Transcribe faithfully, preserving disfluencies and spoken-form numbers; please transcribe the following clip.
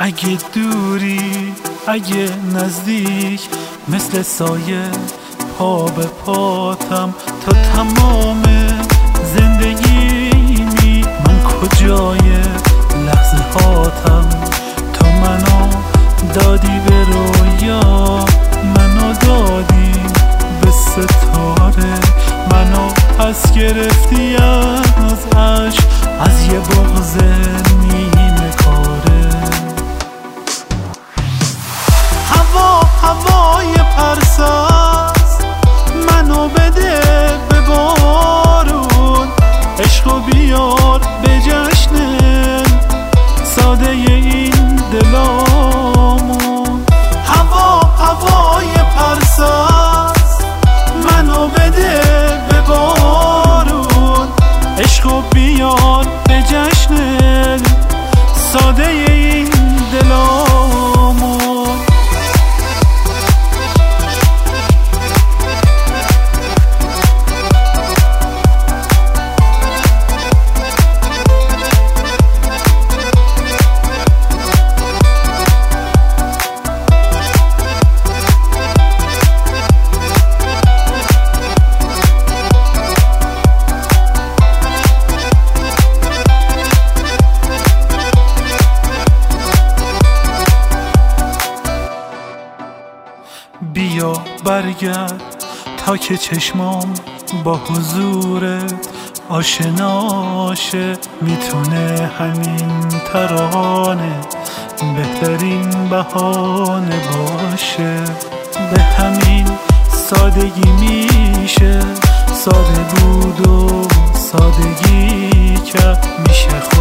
اگه دوری اگه نزدیک، مثل سایه پا به پاتم تا تمام زندگیمی. من کجای لحظه هاتم، تا منو دادی به رویا، منو دادی به ستاره، منو پس گرفتی از عشق، از یه بغض نیمه کاره. هوا هوای پرساز، منو بده به بارون، عشقو بیار به جشن ساده این دلامون. هوا هوای پرساز، منو بده به بارون، عشقو بیار به جشن ساده این دلامون. بیا برگرد تا که چشمام با حضورت آشناشه، میتونه همین ترانه بهترین بهانه باشه. به همین سادگی میشه ساده بود و سادگی که میشه